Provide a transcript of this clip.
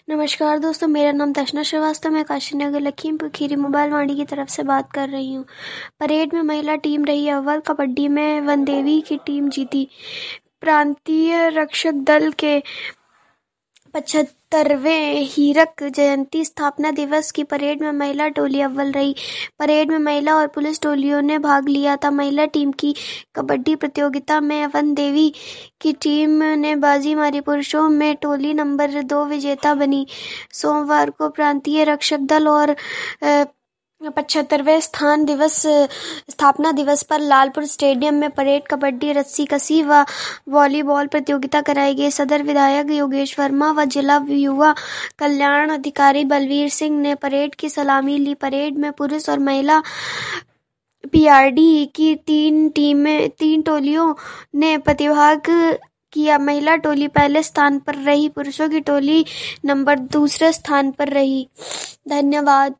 नमस्कार दोस्तों, मेरा नाम दर्शना श्रीवास्तव। मैं काशीनगर लखीमपुर खीरी मोबाइल वाणी की तरफ से बात कर रही हूँ। परेड में महिला टीम रही अव्वल। कबड्डी में वनदेवी की टीम जीती। प्रांतीय रक्षक दल के 75वें हीरक जयंती स्थापना दिवस की परेड में महिला टोली अव्वल रही। परेड में महिला और पुलिस टोलियों ने भाग लिया था। महिला टीम की कबड्डी प्रतियोगिता में वनदेवी की टीम ने बाजी मारी। पुरुषों में टोली नंबर 2 विजेता बनी। सोमवार को प्रांतीय रक्षक दल और 75वें स्थापना दिवस पर लालपुर स्टेडियम में परेड, कबड्डी, रस्सी कसी व वॉलीबॉल प्रतियोगिता कराई गई। सदर विधायक योगेश वर्मा व जिला युवा कल्याण अधिकारी बलवीर सिंह ने परेड की सलामी ली। परेड में पुरुष और महिला पीआरडी की तीन टोलियों ने प्रतिभाग किया। महिला टोली पहले स्थान पर रही। पुरुषों की टोली नंबर 2 स्थान पर रही। धन्यवाद।